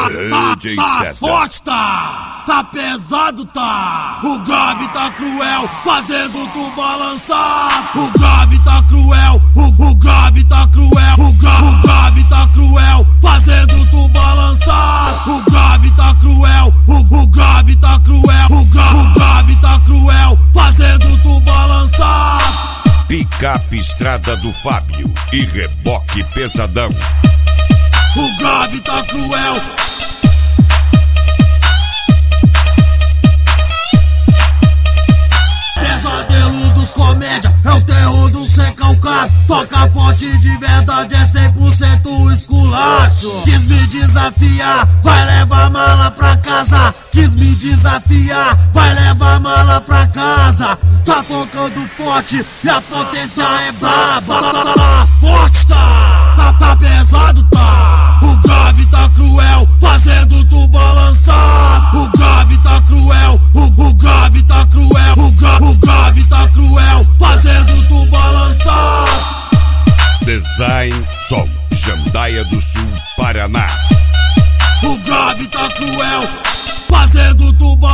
tá forte, tá pesado, tá. O grave tá cruel, fazendo tu balançar. O grave tá cruel, o grave tá cruel. O grave tá cruel, fazendo tu balançar. O grave tá cruel, o grave tá cruel. O grave tá cruel, fazendo tu balançar. Picape Estrada do Fábio e reboque pesadão. O grave tá cruel. Pesadelo dos comédia, é o terror do sem calcado. Toca forte de verdade, é 100% esculacho. Quis me desafiar, vai levar mala pra casa. Quis me desafiar, vai levar mala pra casa. Tá tocando forte e a potência é braba. Tá forte, tá pesado, tá. O grave tá cruel, fazendo tu balançar. O grave tá cruel, o grave tá cruel. O grave tá cruel, fazendo tu balançar. Design Som, Jandaia do Sul, Paraná. O grave tá cruel, fazendo tu balançar.